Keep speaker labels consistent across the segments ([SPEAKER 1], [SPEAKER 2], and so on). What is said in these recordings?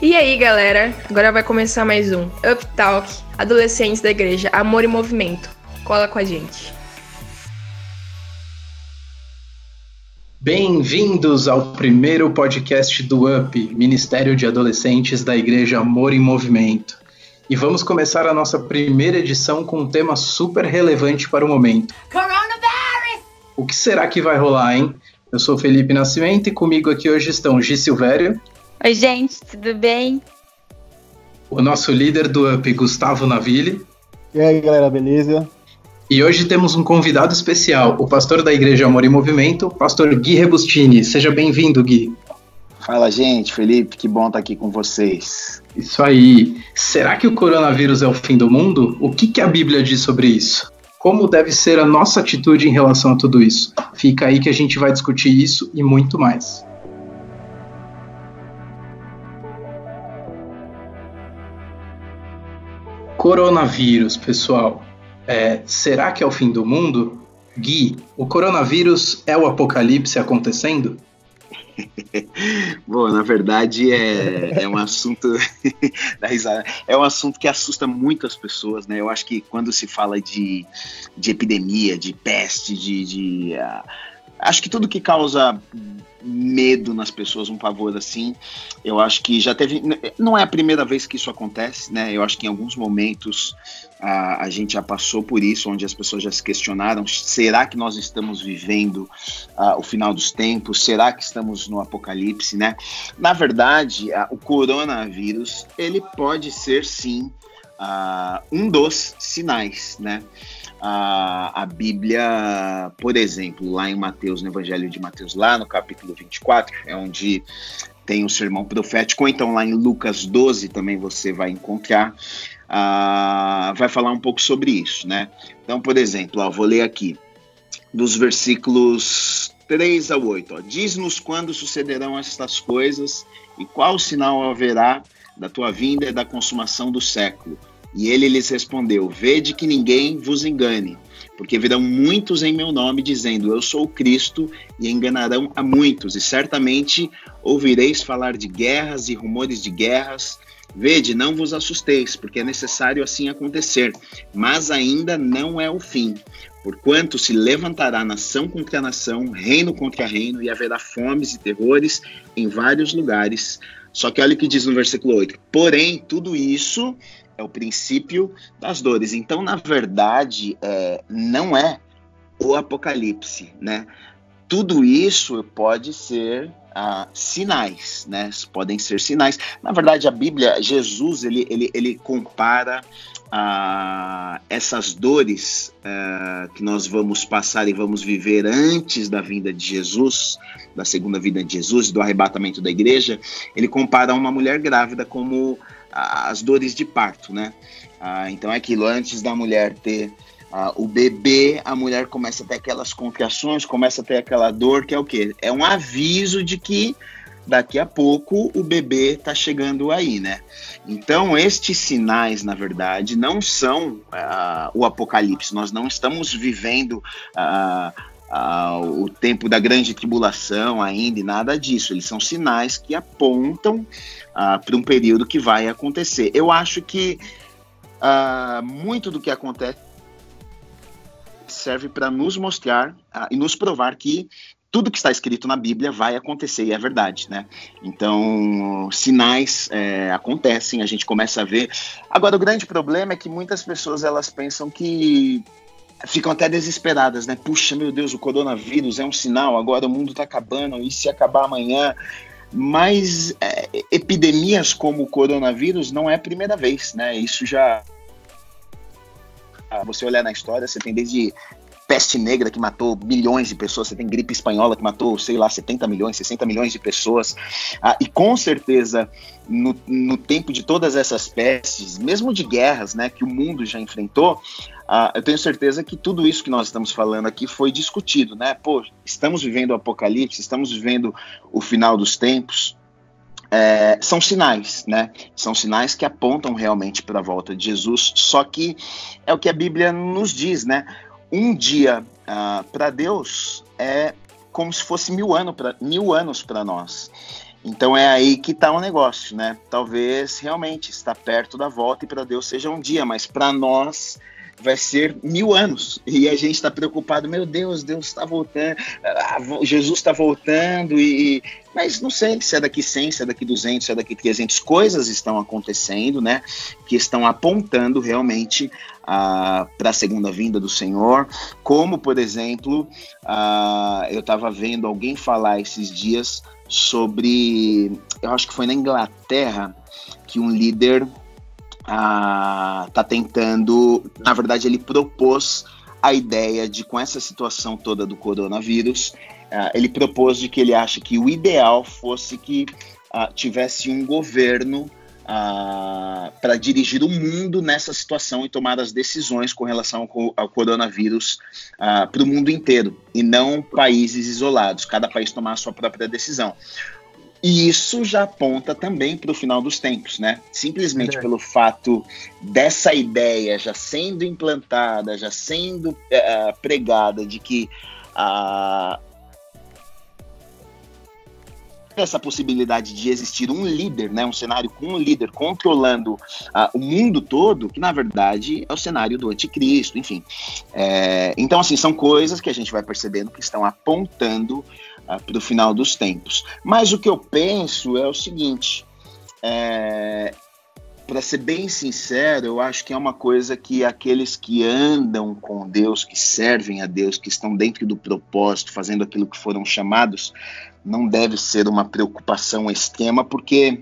[SPEAKER 1] E aí, galera? Agora vai começar mais um Up Talk, Adolescentes da Igreja, Amor e Movimento. Cola com a gente.
[SPEAKER 2] Bem-vindos ao primeiro podcast do UP, Ministério de Adolescentes da Igreja Amor e Movimento. E vamos começar a nossa primeira edição com um tema super relevante para o momento.
[SPEAKER 3] Coronavirus!
[SPEAKER 2] O que será que vai rolar, hein? Eu sou Felipe Nascimento e comigo aqui hoje estão Gi Silvério.
[SPEAKER 4] Oi, gente, tudo bem?
[SPEAKER 2] O nosso líder do UP, Gustavo Naville.
[SPEAKER 5] E aí, galera, beleza?
[SPEAKER 2] E hoje temos um convidado especial, o pastor da Igreja Amor e Movimento, pastor Gui Rebustini. Seja bem-vindo, Gui.
[SPEAKER 6] Fala, gente. Felipe, que bom estar aqui com vocês.
[SPEAKER 2] Isso aí. Será que o coronavírus é o fim do mundo? O que a Bíblia diz sobre isso? Como deve ser a nossa atitude em relação a tudo isso? Fica aí que a gente vai discutir isso e muito mais. Coronavírus, pessoal. Será que é o fim do mundo? Gui, o coronavírus é o apocalipse acontecendo?
[SPEAKER 6] Bom, na verdade é um assunto da risada. É um assunto que assusta muitas pessoas, né? Eu acho que quando se fala de epidemia, de peste, acho que tudo que causa medo nas pessoas, um pavor assim, eu acho que já teve, não é a primeira vez que isso acontece, né? Eu acho que em alguns momentos a gente já passou por isso, onde as pessoas já se questionaram, será que nós estamos vivendo o final dos tempos? Será que estamos no apocalipse, né? Na verdade, o coronavírus, ele pode ser sim um dos sinais, né? A Bíblia, por exemplo, lá em Mateus, no Evangelho de Mateus, lá no capítulo 24, é onde tem o sermão profético, ou então lá em Lucas 12 também você vai encontrar, vai falar um pouco sobre isso, né? Então, por exemplo, vou ler aqui, dos versículos 3 ao 8, diz-nos quando sucederão estas coisas e qual sinal haverá da tua vinda e da consumação do século. E ele lhes respondeu, vede que ninguém vos engane, porque virão muitos em meu nome, dizendo, eu sou o Cristo, e enganarão a muitos, e certamente ouvireis falar de guerras e rumores de guerras. Vede, não vos assusteis, porque é necessário assim acontecer, mas ainda não é o fim. Porquanto se levantará nação contra nação, reino contra reino, e haverá fomes e terrores em vários lugares. Só que olha o que diz no versículo 8, porém, tudo isso é o princípio das dores. Então, na verdade, não é o apocalipse, né? Tudo isso pode ser sinais, né? Podem ser sinais. Na verdade, a Bíblia, Jesus, ele compara essas dores que nós vamos passar e vamos viver antes da vinda de Jesus, da segunda vinda de Jesus, do arrebatamento da igreja, ele compara uma mulher grávida como as dores de parto, né? Então é aquilo, antes da mulher ter o bebê, a mulher começa a ter aquelas contrações, começa a ter aquela dor, que é o quê? É um aviso de que daqui a pouco o bebê está chegando aí, né? Então estes sinais, na verdade, não são o apocalipse, nós não estamos vivendo o tempo da grande tribulação ainda e nada disso, eles são sinais que apontam para um período que vai acontecer. Eu acho que muito do que acontece serve para nos mostrar e nos provar que tudo que está escrito na Bíblia vai acontecer, e é verdade, né? Então, sinais acontecem, a gente começa a ver. Agora, o grande problema é que muitas pessoas, elas pensam que ficam até desesperadas, né? Puxa, meu Deus, o coronavírus é um sinal, agora o mundo está acabando, e se acabar amanhã? Mas epidemias como o coronavírus não é a primeira vez, né? Isso já... Você olhar na história, você tem desde peste negra que matou milhões de pessoas, você tem gripe espanhola que matou, 70 milhões, 60 milhões de pessoas, e com certeza no tempo de todas essas pestes, mesmo de guerras, né, que o mundo já enfrentou, eu tenho certeza que tudo isso que nós estamos falando aqui foi discutido, né? Pô, estamos vivendo o apocalipse, estamos vivendo o final dos tempos. São sinais, né? São sinais que apontam realmente para a volta de Jesus, só que é o que a Bíblia nos diz, né? Um dia para Deus é como se fosse 1000 anos para nós. Então é aí que está o negócio, né? Talvez realmente está perto da volta e para Deus seja um dia, mas para nós vai ser 1000 anos. E a gente está preocupado, meu Deus, Deus está voltando, Jesus está voltando, mas não sei se é daqui 100, se é daqui 200, se é daqui 300. Coisas estão acontecendo, né? Que estão apontando realmente para a segunda vinda do Senhor, como, por exemplo, eu estava vendo alguém falar esses dias sobre, eu acho que foi na Inglaterra, que um líder tá tentando, na verdade ele propôs a ideia de, com essa situação toda do coronavírus, ele propôs de que ele acha que o ideal fosse que tivesse um governo para dirigir o mundo nessa situação e tomar as decisões com relação ao coronavírus para o mundo inteiro, e não países isolados, cada país tomar a sua própria decisão. E isso já aponta também para o final dos tempos, né? Simplesmente pelo fato dessa ideia já sendo implantada, já sendo pregada, de que essa possibilidade de existir um líder, né, um cenário com um líder controlando o mundo todo, que na verdade é o cenário do anticristo, enfim. Então, assim, são coisas que a gente vai percebendo que estão apontando para o final dos tempos. Mas o que eu penso é o seguinte, para ser bem sincero, eu acho que é uma coisa que aqueles que andam com Deus, que servem a Deus, que estão dentro do propósito, fazendo aquilo que foram chamados, não deve ser uma preocupação extrema, porque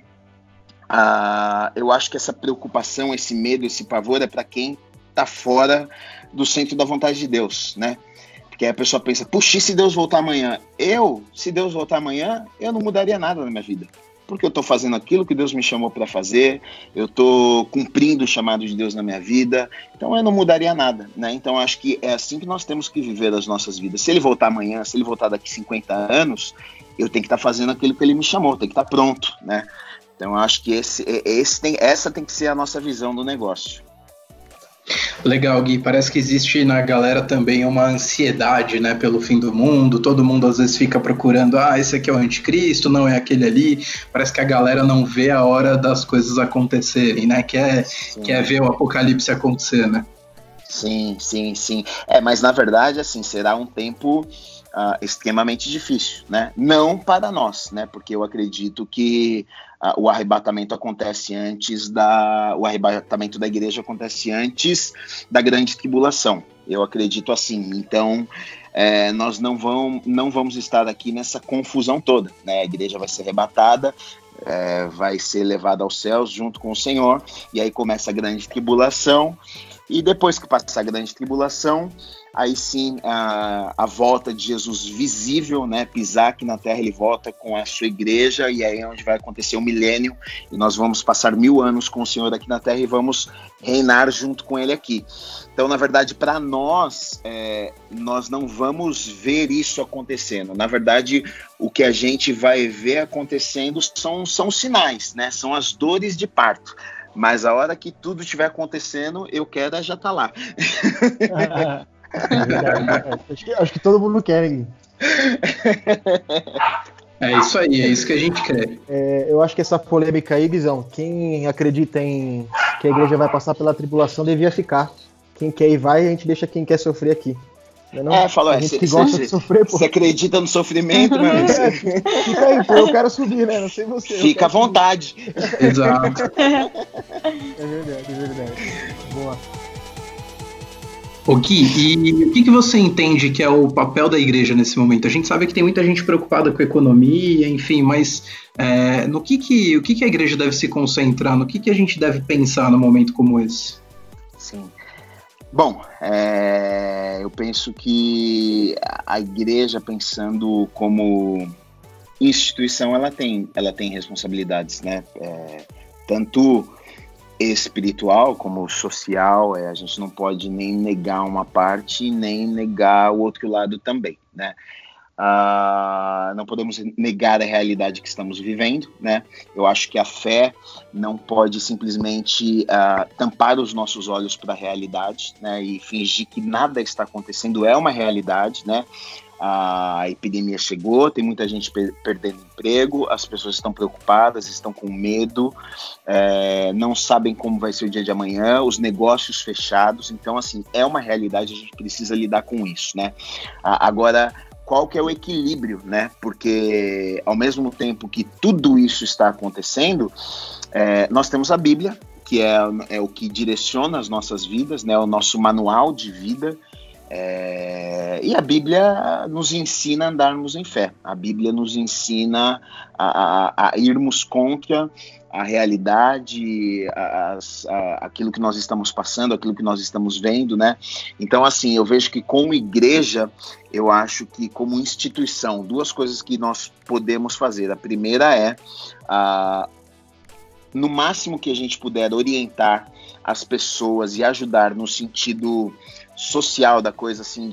[SPEAKER 6] eu acho que essa preocupação, esse medo, esse pavor é para quem está fora do centro da vontade de Deus, né? Porque aí a pessoa pensa, puxa, e se Deus voltar amanhã? Se Deus voltar amanhã, eu não mudaria nada na minha vida. Porque eu estou fazendo aquilo que Deus me chamou para fazer, eu estou cumprindo o chamado de Deus na minha vida, então eu não mudaria nada, né? Então acho que é assim que nós temos que viver as nossas vidas. Se ele voltar amanhã, se ele voltar daqui 50 anos, eu tenho que estar fazendo aquilo que ele me chamou, tenho que estar pronto, né? Então acho que essa tem que ser a nossa visão do negócio.
[SPEAKER 2] Legal, Gui. Parece que existe na galera também uma ansiedade, né, pelo fim do mundo. Todo mundo às vezes fica procurando, esse aqui é o anticristo, não é aquele ali. Parece que a galera não vê a hora das coisas acontecerem, né? Quer ver o apocalipse acontecer, né?
[SPEAKER 6] Sim. Mas na verdade, assim, será um tempo extremamente difícil, né? Não para nós, né? Porque eu acredito que o arrebatamento acontece o arrebatamento da igreja acontece antes da grande tribulação. Eu acredito assim. Então, nós não vamos estar aqui nessa confusão toda, né? A igreja vai ser arrebatada, vai ser levada aos céus junto com o Senhor, e aí começa a grande tribulação. E depois que passa a grande tribulação, aí sim a volta de Jesus visível, né? Pisar aqui na terra, ele volta com a sua igreja, e aí é onde vai acontecer o milênio, e nós vamos passar 1000 anos com o Senhor aqui na terra e vamos reinar junto com ele aqui. Então, na verdade, para nós, nós não vamos ver isso acontecendo. Na verdade, o que a gente vai ver acontecendo são sinais, né? São as dores de parto. Mas a hora que tudo estiver acontecendo, eu quero já estar lá.
[SPEAKER 5] É verdade. Acho que todo mundo quer, hein?
[SPEAKER 2] É isso aí, é isso que a gente quer.
[SPEAKER 5] Eu acho que essa polêmica aí, Guizão, quem acredita em que a igreja vai passar pela tribulação devia ficar. Quem quer ir vai, a gente deixa quem quer sofrer aqui.
[SPEAKER 6] Falou, você acredita no sofrimento, meu amigo?
[SPEAKER 5] Fica aí, pô, eu quero subir, né? Não sei você.
[SPEAKER 6] Fica à vontade.
[SPEAKER 2] Exato.
[SPEAKER 5] É verdade. Boa.
[SPEAKER 2] Ô Gui, e o que você entende que é o papel da igreja nesse momento? A gente sabe que tem muita gente preocupada com a economia, enfim, mas o que a igreja deve se concentrar? No que a gente deve pensar num momento como esse?
[SPEAKER 6] Sim. Bom, eu penso que a igreja, pensando como instituição, ela tem responsabilidades, né? Tanto espiritual como social, a gente não pode nem negar uma parte nem negar o outro lado também, né? Não podemos negar a realidade que estamos vivendo, né? Eu acho que a fé não pode simplesmente tampar os nossos olhos para a realidade, né? E fingir que nada está acontecendo. É uma realidade, né? A epidemia chegou, tem muita gente perdendo emprego, as pessoas estão preocupadas, estão com medo, não sabem como vai ser o dia de amanhã, os negócios fechados. Então, assim, é uma realidade, a gente precisa lidar com isso, né? Agora, qual que é o equilíbrio, né? Porque ao mesmo tempo que tudo isso está acontecendo, nós temos a Bíblia, que é o que direciona as nossas vidas, né? O nosso manual de vida. E a Bíblia nos ensina a andarmos em fé. A Bíblia nos ensina a irmos contra a realidade, aquilo que nós estamos passando, aquilo que nós estamos vendo, né? Então, assim, eu vejo que como igreja, eu acho que como instituição, duas coisas que nós podemos fazer. A primeira é, no máximo que a gente puder, orientar as pessoas e ajudar no sentido social da coisa, assim,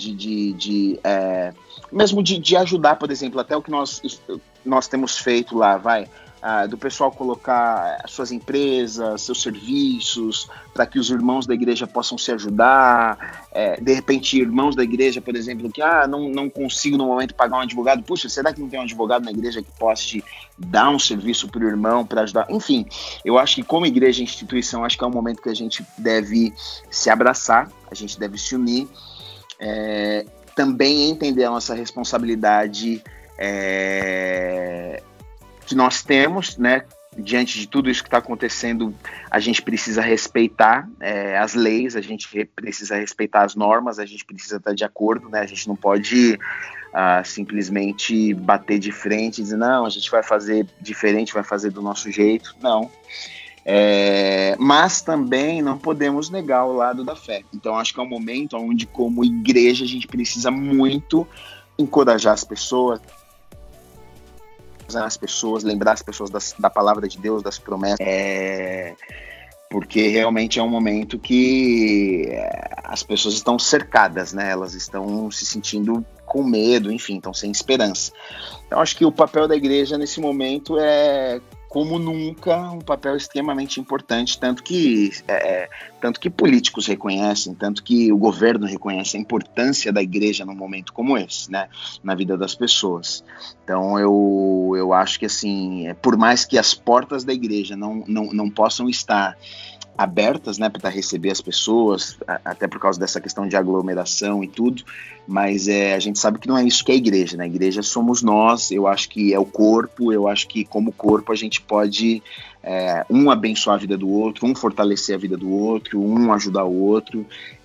[SPEAKER 6] mesmo de ajudar, por exemplo, até o que nós temos feito lá, do pessoal colocar suas empresas, seus serviços, para que os irmãos da igreja possam se ajudar, de repente irmãos da igreja, por exemplo, que não consigo no momento pagar um advogado, puxa, será que não tem um advogado na igreja que possa te dar um serviço para o irmão, para ajudar? Enfim, eu acho que como igreja e instituição, acho que é um momento que a gente deve se abraçar, a gente deve se unir, também entender a nossa responsabilidade que nós temos, né? Diante de tudo isso que está acontecendo, a gente precisa respeitar as leis, a gente precisa respeitar as normas, a gente precisa estar de acordo, né? A gente não pode simplesmente bater de frente e dizer, não, a gente vai fazer diferente, vai fazer do nosso jeito. Não. Mas também não podemos negar o lado da fé. Então acho que é um momento onde, como igreja, a gente precisa muito encorajar as pessoas, lembrar as pessoas da palavra de Deus, das promessas, porque realmente é um momento que as pessoas estão cercadas, né? Elas estão se sentindo com medo, enfim, estão sem esperança. Então acho que o papel da igreja nesse momento é, como nunca, um papel extremamente importante, tanto que políticos reconhecem, tanto que o governo reconhece a importância da igreja num momento como esse, né, na vida das pessoas. Então eu acho que, assim, por mais que as portas da igreja não possam estar abertas, né, para receber as pessoas, até por causa dessa questão de aglomeração e tudo, mas a gente sabe que não é isso que é a igreja, né? A igreja somos nós, eu acho que é o corpo, eu acho que como corpo a gente pode um abençoar a vida do outro, um fortalecer a vida do outro, um ajudar o outro,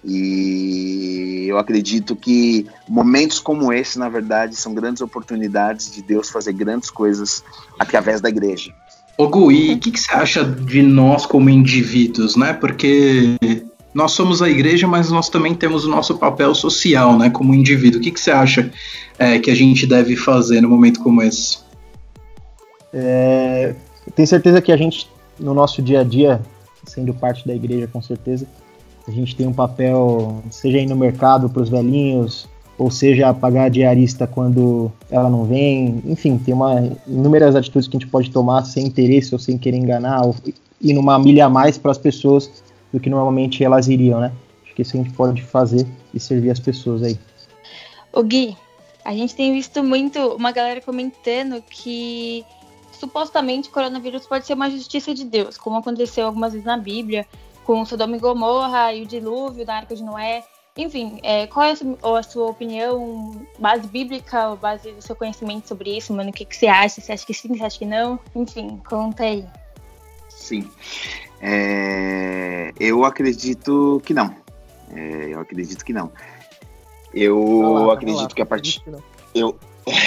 [SPEAKER 6] e eu acredito que momentos como esse, na verdade, são grandes oportunidades de Deus fazer grandes coisas através da igreja.
[SPEAKER 2] Ô Gu, e o que você acha de nós como indivíduos, né? Porque nós somos a igreja, mas nós também temos o nosso papel social, né? Como indivíduo. O que você acha que a gente deve fazer num momento como esse?
[SPEAKER 5] Eu tenho certeza que a gente, no nosso dia a dia, sendo parte da igreja, com certeza, a gente tem um papel, seja ir no mercado para os velhinhos, ou seja, pagar a diarista quando ela não vem, enfim, tem inúmeras atitudes que a gente pode tomar sem interesse ou sem querer enganar, ou ir numa milha a mais para as pessoas do que normalmente elas iriam, né? Acho que isso a gente pode fazer e servir as pessoas aí.
[SPEAKER 4] Ô Gui, a gente tem visto muito uma galera comentando que supostamente o coronavírus pode ser uma justiça de Deus, como aconteceu algumas vezes na Bíblia, com Sodoma e Gomorra e o dilúvio da Arca de Noé. Enfim, qual é a sua opinião, base bíblica, ou base do seu conhecimento sobre isso, mano? O que você acha? Você acha que sim, você acha que não? Enfim, conta aí.
[SPEAKER 6] Sim. Eu acredito que não. Eu acredito que não. Eu acredito que a partir... Eu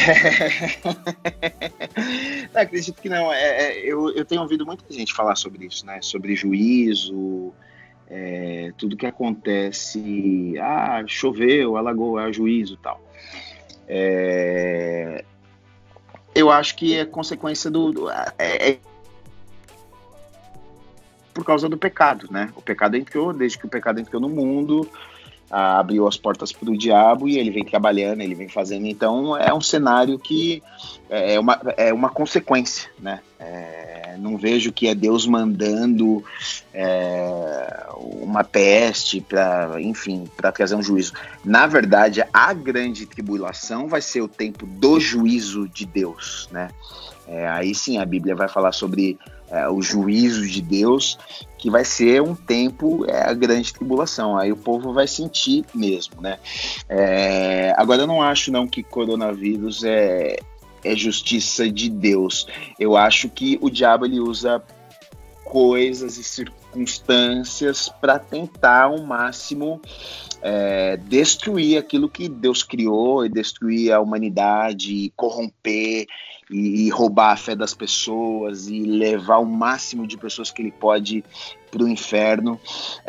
[SPEAKER 6] acredito que não. Eu tenho ouvido muita gente falar sobre isso, né? Sobre juízo... tudo que acontece, choveu, alagou, juízo e tal. Eu acho que é consequência por causa do pecado, né? O pecado entrou, desde que o pecado entrou no mundo, abriu as portas para o diabo e ele vem trabalhando, ele vem fazendo. Então é um cenário que é uma consequência, né? Não vejo que é Deus mandando uma peste para trazer um juízo. Na verdade, a grande tribulação vai ser o tempo do juízo de Deus, né? Aí sim a Bíblia vai falar sobre o juízo de Deus, que vai ser um tempo, a grande tribulação. Aí o povo vai sentir mesmo, né? Agora eu não acho não que coronavírus é justiça de Deus. Eu acho que o diabo ele usa coisas e circunstâncias para tentar ao máximo destruir aquilo que Deus criou, e destruir a humanidade, e corromper e roubar a fé das pessoas e levar o máximo de pessoas que ele pode para o inferno.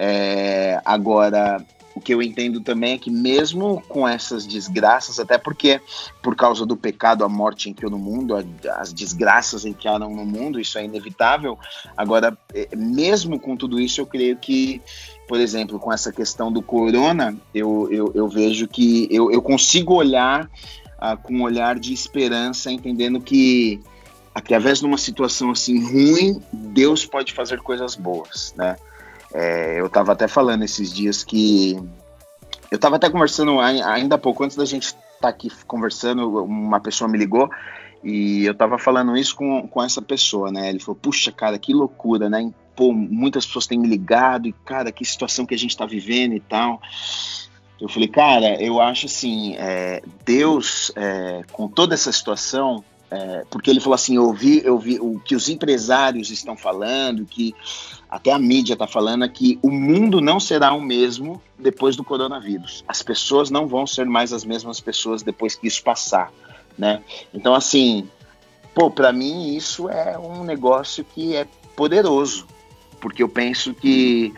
[SPEAKER 6] Agora, o que eu entendo também é que mesmo com essas desgraças, até porque por causa do pecado a morte entrou no mundo, as desgraças entraram no mundo, isso é inevitável. Agora, mesmo com tudo isso, eu creio que, por exemplo, com essa questão do corona, eu vejo que eu consigo olhar com um olhar de esperança, entendendo que através de uma situação assim ruim, Deus pode fazer coisas boas, né? Eu estava até falando esses dias que eu estava até conversando ainda há pouco, antes da gente estar aqui conversando, uma pessoa me ligou e eu estava falando isso com essa pessoa, né? Ele falou, puxa, cara, que loucura, né? Pô, muitas pessoas têm me ligado e, cara, que situação que a gente está vivendo e tal. Eu falei, cara, eu acho assim, Deus, com toda essa situação, porque ele falou assim, eu vi o que os empresários estão falando, que até a mídia está falando, é que o mundo não será o mesmo depois do coronavírus. As pessoas não vão ser mais as mesmas pessoas depois que isso passar, né? Então, assim, para mim isso é um negócio que é poderoso, porque eu penso que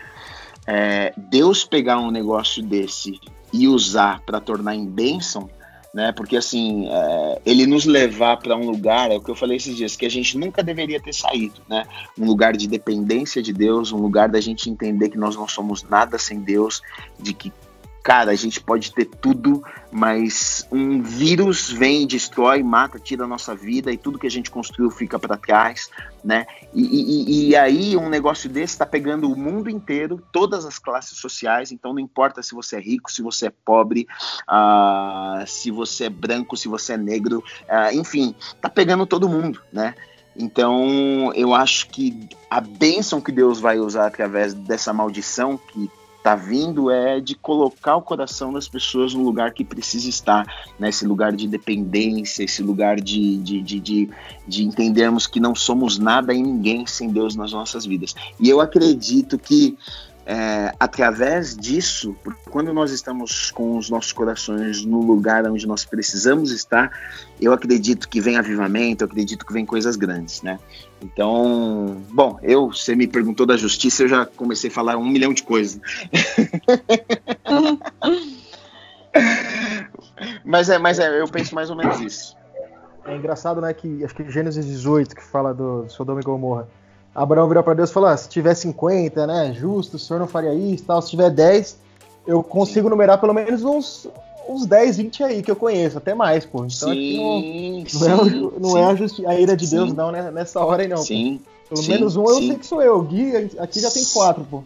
[SPEAKER 6] Deus pegar um negócio desse e usar para tornar em bênção, né? Porque assim, ele nos levar para um lugar, é o que eu falei esses dias, que a gente nunca deveria ter saído, né? Um lugar de dependência de Deus, um lugar da gente entender que nós não somos nada sem Deus, de que, cara, a gente pode ter tudo, mas um vírus vem, destrói, mata, tira a nossa vida e tudo que a gente construiu fica para trás, né? E aí um negócio desse está pegando o mundo inteiro, todas as classes sociais, então não importa se você é rico, se você é pobre, se você é branco, se você é negro, enfim, tá pegando todo mundo, né? Então eu acho que a bênção que Deus vai usar através dessa maldição que tá vindo é de colocar o coração das pessoas no lugar que precisa estar, né? Esse lugar de dependência, esse lugar de entendermos que não somos nada e ninguém sem Deus nas nossas vidas. E eu acredito que através disso, quando nós estamos com os nossos corações no lugar onde nós precisamos estar, eu acredito que vem avivamento, eu acredito que vem coisas grandes, né? Então, bom, você me perguntou da justiça, eu já comecei a falar 1 milhão de coisas. mas eu penso mais ou menos isso.
[SPEAKER 5] É engraçado, né, que acho que Gênesis 18, que fala do Sodoma e Gomorra, Abraão virou para Deus e falou, se tiver 50, né, justo, o senhor não faria isso, tal. Se tiver 10, eu consigo numerar pelo menos uns 10, 20 aí que eu conheço, até mais, pô. Então não é a ira de Deus não, né, nessa hora aí não.
[SPEAKER 6] Sim.
[SPEAKER 5] Pô. Pelo menos um eu sei que sou eu. O Gui aqui já tem 4, pô.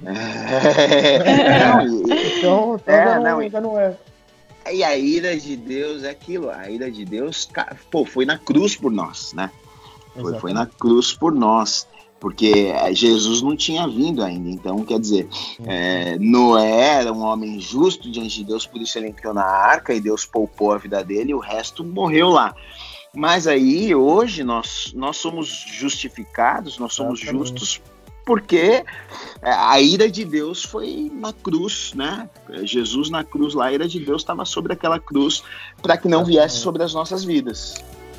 [SPEAKER 5] Então já não é.
[SPEAKER 6] E a ira de Deus é aquilo, a ira de Deus, pô, foi na cruz por nós, né? Foi na cruz por nós. Porque Jesus não tinha vindo ainda, então quer dizer, Noé era um homem justo diante de Deus, por isso ele entrou na arca e Deus poupou a vida dele, e o resto morreu lá. Mas aí hoje nós somos justificados, nós somos justos porque a ira de Deus foi na cruz, né? Jesus na cruz lá, a ira de Deus estava sobre aquela cruz para que não viesse sobre as nossas vidas.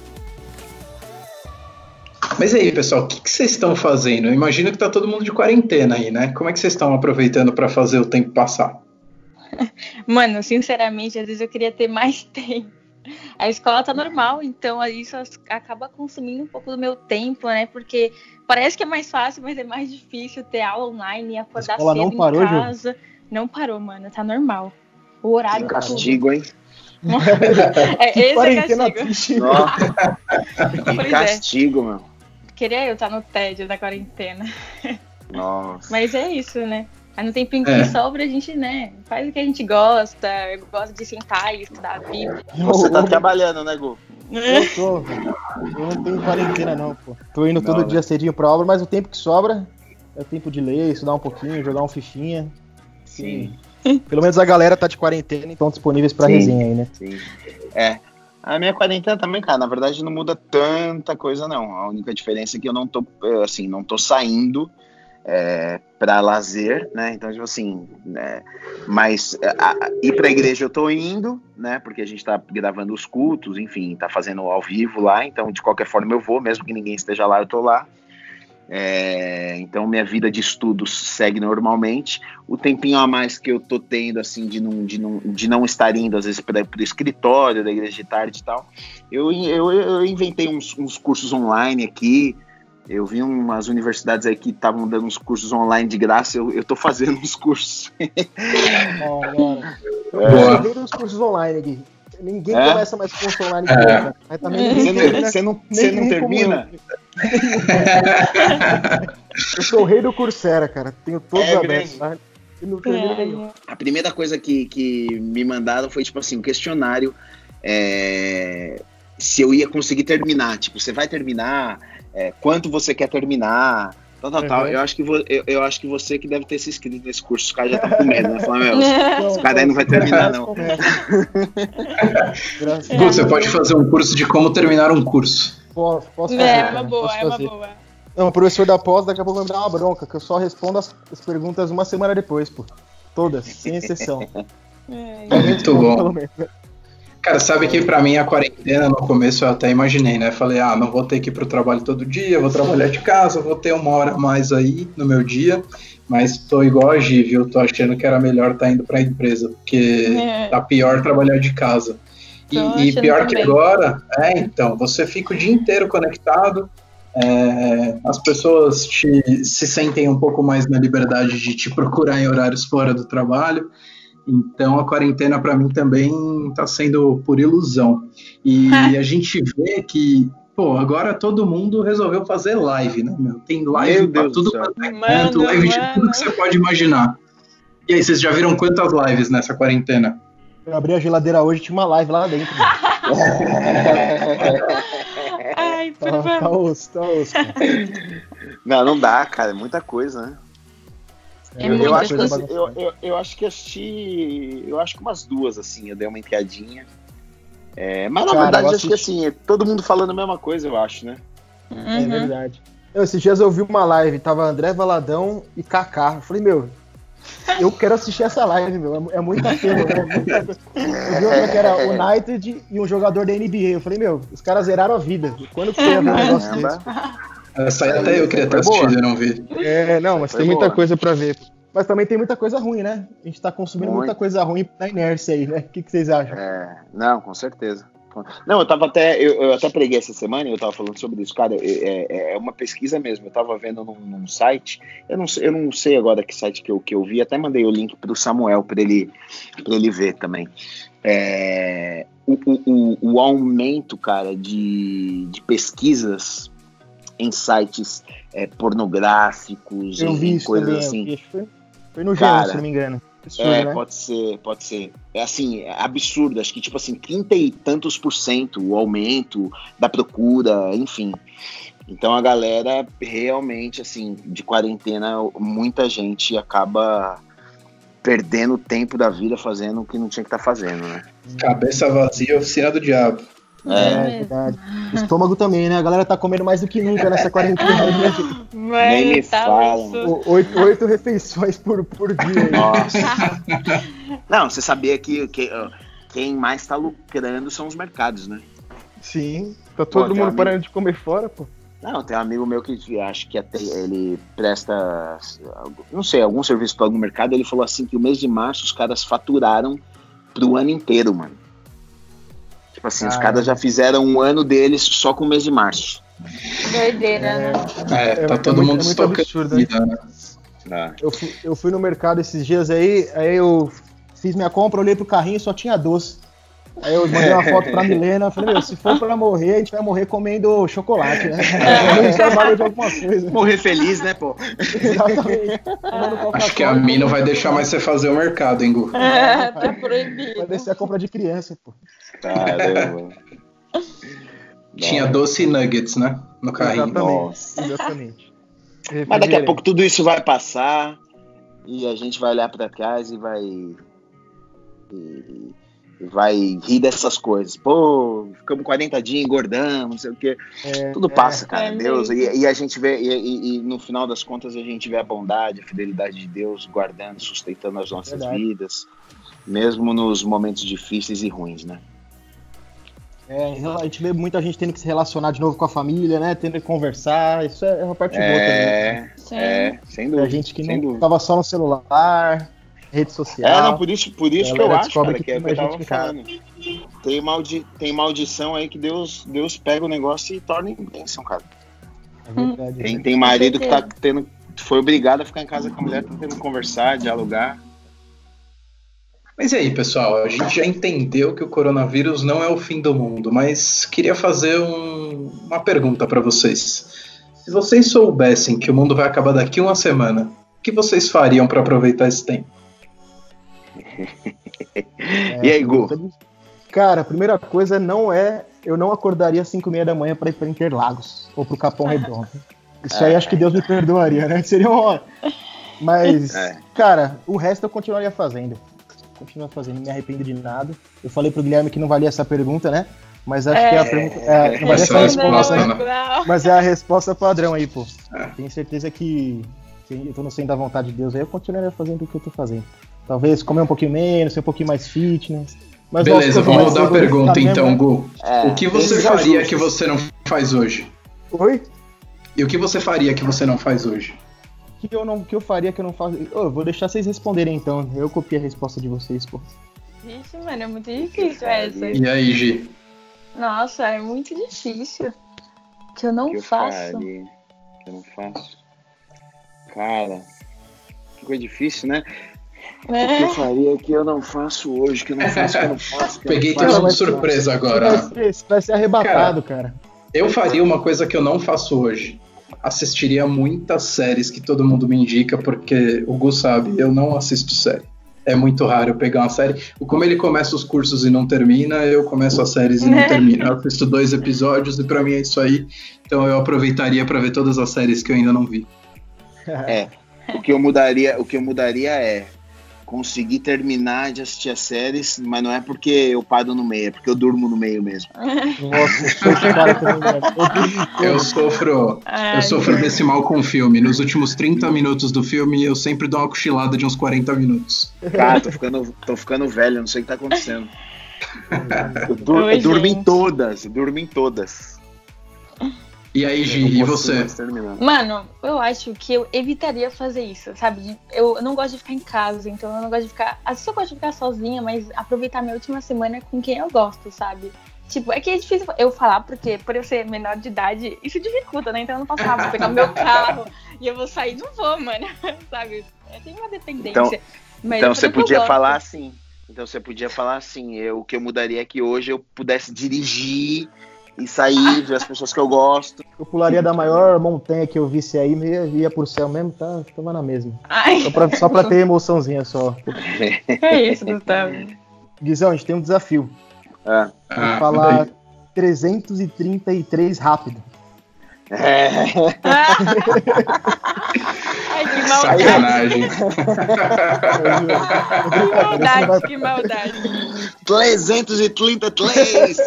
[SPEAKER 2] Mas aí, pessoal, o que vocês estão fazendo? Eu imagino que tá todo mundo de quarentena aí, né? Como é que vocês estão aproveitando para fazer o tempo passar?
[SPEAKER 4] Mano, sinceramente, às vezes eu queria ter mais tempo. A escola tá normal, então isso acaba consumindo um pouco do meu tempo, né? Porque parece que é mais fácil, mas é mais difícil ter aula online e acordar cedo em casa. Não parou, mano, tá normal. O horário.
[SPEAKER 6] Que castigo, hein?
[SPEAKER 4] Esse é
[SPEAKER 5] Quarentena
[SPEAKER 4] castigo.
[SPEAKER 5] triste.
[SPEAKER 6] Nossa,
[SPEAKER 4] Pois
[SPEAKER 6] que castigo, meu.
[SPEAKER 4] Queria eu estar no tédio da quarentena.
[SPEAKER 6] Nossa.
[SPEAKER 4] Mas é isso, né? Aí no tempinho que sobra, a gente, né, faz o que a gente gosta. Eu gosto de sentar e estudar a Bíblia.
[SPEAKER 6] Você tá trabalhando, né, Gu?
[SPEAKER 5] Eu tô, velho. Eu não tenho quarentena, não, pô. Tô indo todo dia cedinho pra obra, mas o tempo que sobra é o tempo de ler, estudar um pouquinho, jogar um fichinha.
[SPEAKER 6] Sim.
[SPEAKER 5] Pelo menos a galera tá de quarentena e estão disponíveis pra resenha aí, né?
[SPEAKER 6] Sim. A minha quarentena também, cara, na verdade não muda tanta coisa, não. A única diferença é que eu não tô, assim, não tô saindo para lazer, né? Então, tipo assim, mas ir pra igreja eu tô indo, né? Porque a gente tá gravando os cultos, enfim, tá fazendo ao vivo lá, então de qualquer forma eu vou, mesmo que ninguém esteja lá, eu tô lá. Então minha vida de estudos segue normalmente. O tempinho a mais que eu tô tendo, assim, de não estar indo às vezes para o escritório da igreja de tarde e tal, eu inventei uns cursos online aqui. Eu vi umas universidades aí que estavam dando uns cursos online de graça. Eu tô fazendo uns cursos.
[SPEAKER 5] Eu vi uns cursos online aqui. Ninguém começa mais curso online que eu, cara. Mas também
[SPEAKER 6] Você não termina?
[SPEAKER 5] Eu sou o rei do Coursera, cara. Tenho todos abertos, tá? E não termino nenhum.
[SPEAKER 6] A primeira coisa que me mandaram foi, tipo assim, um questionário se eu ia conseguir terminar. Tipo, você vai terminar? Quanto você quer terminar? Tal. Eu acho que você que deve ter se inscrito nesse curso. Os caras já estão com medo, né? Falando, esse cara aí não vai terminar, não.
[SPEAKER 2] Você pode fazer um curso de como terminar um curso.
[SPEAKER 5] Posso fazer.
[SPEAKER 4] É uma boa.
[SPEAKER 5] Não, o professor da pós daqui a pouco vai me dar uma bronca, que eu só respondo as perguntas uma semana depois, pô. Todas, sem exceção.
[SPEAKER 2] Muito bom. Cara, sabe que pra mim a quarentena no começo eu até imaginei, né? Falei, não vou ter que ir pro trabalho todo dia, vou trabalhar de casa, vou ter 1 hora a mais aí no meu dia, mas tô igual a Gi, viu? Tô achando que era melhor estar indo pra empresa, porque tá pior trabalhar de casa. E pior também. Que agora, então, você fica o dia inteiro conectado, as pessoas se sentem um pouco mais na liberdade de te procurar em horários fora do trabalho. Então a quarentena para mim também está sendo por ilusão. E a gente vê que, agora todo mundo resolveu fazer live, né, meu? Tem live para tudo quanto é canto, live de tudo que você pode imaginar. E aí, vocês já viram quantas lives nessa quarentena?
[SPEAKER 5] Eu abri a geladeira hoje e tinha uma live lá dentro.
[SPEAKER 4] Ai,
[SPEAKER 5] tá osso.
[SPEAKER 6] Não dá, cara, é muita coisa, né? Eu acho que assisti. Eu acho que umas 2, assim, eu dei uma enfiadinha. Mas na verdade, acho que assim, todo mundo falando a mesma coisa, eu acho, né?
[SPEAKER 5] É verdade. Esses dias eu vi uma live, tava André Valadão e Kaká. Eu falei, eu quero assistir essa live, é muita pena, né? Eu vi outra que era o United e um jogador da NBA. Eu falei, os caras zeraram a vida. Quando que você ia ver um negócio desse?
[SPEAKER 2] Essa aí até eu queria ter assistido, eu não vi.
[SPEAKER 5] Mas tem muita coisa pra ver. Mas também tem muita coisa ruim, né? A gente tá consumindo muita coisa ruim na inércia aí, né? O que vocês acham?
[SPEAKER 6] Não, com certeza. Não, eu até preguei essa semana e eu tava falando sobre isso, cara, é uma pesquisa mesmo, eu tava vendo num site, eu não sei agora que site que eu vi, até mandei o link pro Samuel pra ele ver também. O aumento, cara, de pesquisas em sites pornográficos, em coisas também, assim.
[SPEAKER 5] Foi no Gênesis, se não me engano. Absurdo, né?
[SPEAKER 6] Pode ser. É assim, é absurdo. Acho que, tipo assim, 30 e tantos % o aumento da procura, enfim. Então a galera realmente, assim, de quarentena, muita gente acaba perdendo o tempo da vida fazendo o que não tinha que estar fazendo, né?
[SPEAKER 2] Cabeça vazia, oficina do diabo.
[SPEAKER 5] É verdade. Estômago também, né? A galera tá comendo mais do que nunca nessa quarentena.
[SPEAKER 6] Nem me fala.
[SPEAKER 5] 8 refeições por dia.
[SPEAKER 6] Nossa. Não, você sabia que quem mais tá lucrando são os mercados, né?
[SPEAKER 5] Sim. Tá todo mundo parando de comer fora, pô.
[SPEAKER 6] Não, tem um amigo meu que acho que até ele presta, não sei, algum serviço para algum mercado. Ele falou assim que o mês de março os caras faturaram pro ano inteiro, mano. Tipo assim, os caras já fizeram um ano deles só com o mês de março.
[SPEAKER 4] Doideira, né?
[SPEAKER 2] Tá todo mundo
[SPEAKER 5] muito absurdo, né? Eu fui no mercado esses dias aí eu fiz minha compra, olhei pro carrinho e só tinha doce. Aí eu mandei uma foto pra Milena, falei, se for pra morrer, a gente vai morrer comendo chocolate, né? A gente vai morrer de alguma coisa.
[SPEAKER 6] Morrer feliz, né, pô?
[SPEAKER 5] Exatamente.
[SPEAKER 2] Acho que a Mi não vai deixar mais você fazer o mercado, hein, Gu?
[SPEAKER 4] Tá proibido.
[SPEAKER 5] Vai descer a compra de criança, pô.
[SPEAKER 6] Caramba.
[SPEAKER 2] Tinha doce e nuggets, né? No carrinho.
[SPEAKER 5] Exatamente.
[SPEAKER 6] Mas daqui a pouco tudo isso vai passar e a gente vai olhar pra trás e vai rir dessas coisas. Pô, ficamos 40 dias, engordamos, não sei o quê. Tudo passa, cara. Deus. E a gente vê, e no final das contas, a gente vê a bondade, a fidelidade de Deus guardando, sustentando as nossas vidas, mesmo nos momentos difíceis e ruins, né?
[SPEAKER 5] A gente vê muita gente tendo que se relacionar de novo com a família, né? Tendo que conversar. Isso é uma parte boa também.
[SPEAKER 6] Sem dúvida.
[SPEAKER 5] A gente que não ficava só no celular, rede social.
[SPEAKER 6] Não, por isso que eu acho, cara, que é o que eu tava falando. Tem maldição aí que Deus pega o negócio e torna em bênção, cara.
[SPEAKER 5] É verdade.
[SPEAKER 6] Tem marido que foi obrigado a ficar em casa com a mulher, tá tendo que conversar, dialogar.
[SPEAKER 2] Mas e aí, pessoal? A gente já entendeu que o coronavírus não é o fim do mundo, mas queria fazer uma pergunta para vocês. Se vocês soubessem que o mundo vai acabar daqui uma semana, o que vocês fariam para aproveitar esse tempo?
[SPEAKER 6] E aí, Gu?
[SPEAKER 5] Cara, a primeira coisa eu não acordaria às 5:30 da manhã para ir para Interlagos ou pro Capão Redondo. Isso aí acho que Deus me perdoaria, né? Seria uma... Mas, cara, o resto eu continuaria fazendo. Não me arrependo de nada. Eu falei pro Guilherme que não valia essa pergunta, né? Mas acho que a pergunta não valia essa resposta, né? Mas é a resposta padrão aí, pô. Tenho certeza que eu tô no centro da vontade de Deus aí, eu continuaria fazendo o que eu tô fazendo. Talvez comer um pouquinho menos, ser um pouquinho mais fitness. Mas
[SPEAKER 2] beleza, vamos mudar a pergunta então, Gu. O que você faria que você não faz hoje?
[SPEAKER 5] Oi?
[SPEAKER 2] E o que você faria que você não faz hoje?
[SPEAKER 5] O que eu faria que eu não faço? Eu vou deixar vocês responderem então. Eu copiei a resposta de vocês, pô.
[SPEAKER 4] Vixe, mano, é muito difícil essa.
[SPEAKER 2] E aí, Gi?
[SPEAKER 4] Nossa, é muito difícil. Que eu não faço.
[SPEAKER 6] Que eu não faço. Cara, que coisa difícil, né? O que eu faria que eu não faço hoje, que eu não faço.
[SPEAKER 2] Peguei tudo de surpresa agora.
[SPEAKER 5] Vai ser arrebatado, cara.
[SPEAKER 2] Eu faria uma coisa que eu não faço hoje. Assistiria muitas séries que todo mundo me indica, porque o Gu sabe, eu não assisto série. É muito raro eu pegar uma série. Como ele começa os cursos e não termina, eu começo as séries e não termino. Eu assisto 2 episódios e pra mim é isso aí. Então eu aproveitaria pra ver todas as séries que eu ainda não vi.
[SPEAKER 6] O que eu mudaria é conseguir terminar de assistir as séries, mas não é porque eu paro no meio, é porque eu durmo no meio mesmo.
[SPEAKER 2] Eu sofro desse mal com o filme. Nos últimos 30 minutos do filme, eu sempre dou uma cochilada de uns 40 minutos.
[SPEAKER 6] Cara, tô ficando velho, não sei o que tá acontecendo. Eu durmo em todas.
[SPEAKER 2] E aí, Gi, e você?
[SPEAKER 4] Mano, eu acho que eu evitaria fazer isso, sabe? Eu não gosto de ficar em casa, então eu não gosto de ficar... Às vezes eu gosto de ficar sozinha, mas aproveitar minha última semana com quem eu gosto, sabe? Tipo, é que é difícil eu falar, porque por eu ser menor de idade, isso dificulta, né? Então eu não posso falar, vou pegar meu carro e eu vou sair, não vou, mano, sabe? Tem uma dependência.
[SPEAKER 6] Então você podia falar assim. O que eu mudaria é que hoje eu pudesse dirigir e sair, ver as pessoas que eu gosto.
[SPEAKER 5] Eu pularia da maior montanha que eu visse aí, ia pro céu mesmo, tava na mesma. Só pra ter emoçãozinha só.
[SPEAKER 4] É isso, Gustavo.
[SPEAKER 5] Guizão, a gente tem um desafio. Vou falar 333 rápido.
[SPEAKER 4] Ai, que maldade.
[SPEAKER 2] Sacanagem.
[SPEAKER 4] Que maldade.
[SPEAKER 6] 333.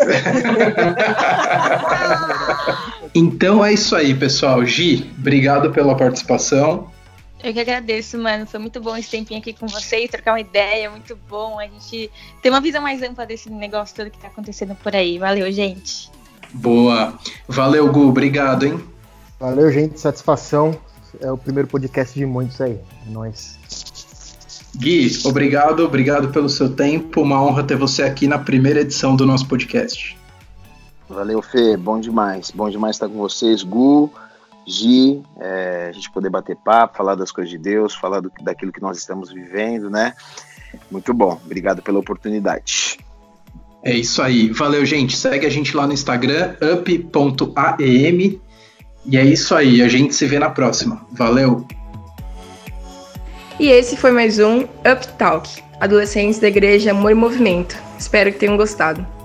[SPEAKER 2] Então é isso aí, pessoal. Gi, obrigado pela participação.
[SPEAKER 4] Eu que agradeço, mano. Foi muito bom esse tempinho aqui com vocês, trocar uma ideia, muito bom. A gente ter uma visão mais ampla desse negócio todo que tá acontecendo por aí. Valeu, gente.
[SPEAKER 2] Boa. Valeu, Gu. Obrigado, hein?
[SPEAKER 5] Valeu, gente. Satisfação. É o primeiro podcast de muitos aí. É nóis.
[SPEAKER 2] Gui, obrigado pelo seu tempo. Uma honra ter você aqui na primeira edição do nosso podcast.
[SPEAKER 6] Valeu, Fê. Bom demais estar com vocês, Gu, Gi, a gente poder bater papo, falar das coisas de Deus, falar daquilo que nós estamos vivendo, né? Muito bom, obrigado pela oportunidade.
[SPEAKER 2] É isso aí, valeu, gente. Segue a gente lá no Instagram, up.aem. E é isso aí, a gente se vê na próxima. Valeu!
[SPEAKER 1] E esse foi mais um Up Talk, Adolescentes da Igreja Amor e Movimento. Espero que tenham gostado.